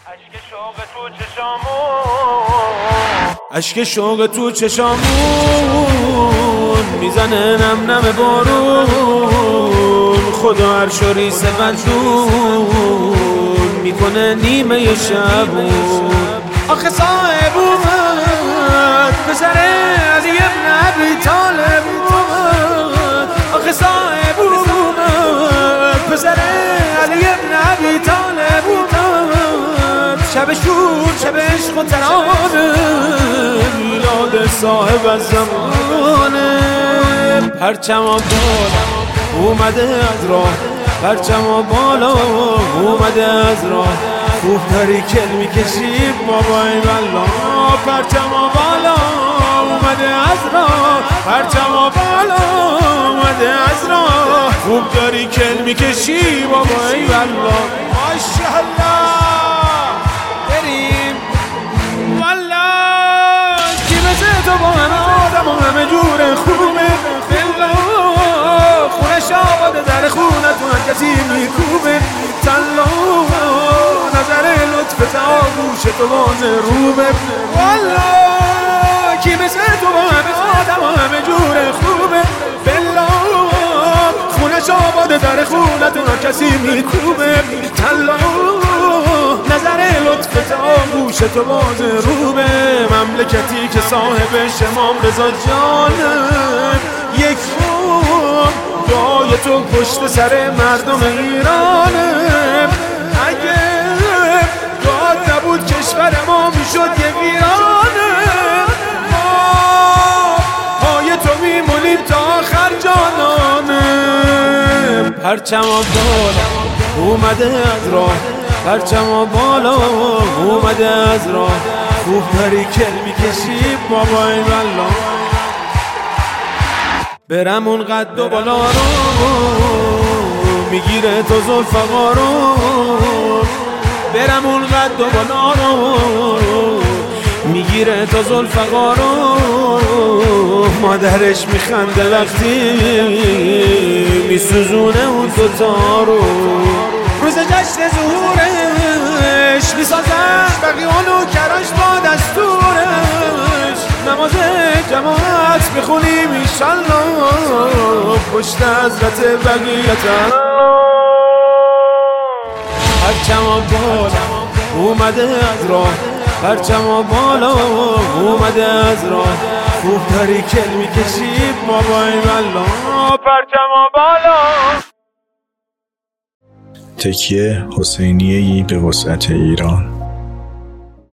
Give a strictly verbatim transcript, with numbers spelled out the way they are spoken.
اشک شوق تو چشامون میزنه نم نم بارون، خدا عرش و ریسه بندون میکنه نیمه شبون. آخه صاحب اومد پسره علی ابن ابی طالب اومد، آخه صاحب اومد پسره علی ابن ابی طالب اومد. شب شور شب عشق و ترانه میلاد صاحب از زمانه. پرچم و بالا اومده از راه، پرچم و بالا اومده از راه، خوب داری کل میکشی بابای والله. پرچم و بالا اومده از راه، پرچم و بالا اومده از راه، خوب داری کل میکشی بابای والله. ماشاءالله بریم والله، کی مثل تو با همه آدم و همه جور خوبه بالله. خونه شاباده در خونتون کسی میکوبه تلا، نظر لطف تاگوش تو باز روبه والله. کی مثل تو با همه آدم و همه جور خوبه بالله. خونه شاباده در خونتون کسی میکوبه تلا، نظر لطف تاگوش تو باز روبه. مملکتی که صاحب شمام رضا جانه، یک روم دعای تو پشت سر مردم ایرانه. اگه داد نبود کشور ما میشد یه ویرانه. ما پای تو میمونیم تا آخر جانانه. پرچم و بالا اومده از راه، پرچم و بالا اومده از راه، خوب داری کل میکشی بابای والله. برم اون قد و بالا رو میگیره تو زلفقا رو، برم اون قد و بالا رو میگیره تو زلفقا رو. مادرش میخنده وقتی میسوزونه اون دوتا رو. روز جشن ظهورش میسازن بقیانو کراش با دستورش. نماز جماعت بخونیم ایشالله پشت حضرت بقیت الله. پرچم و بالا اومده از راه، پرچم و بالا اومده از راه، خوب داری کل میکشی بابای والله. پرچم و بالا. تکیه حسینیه‌ای به وسعت ایران.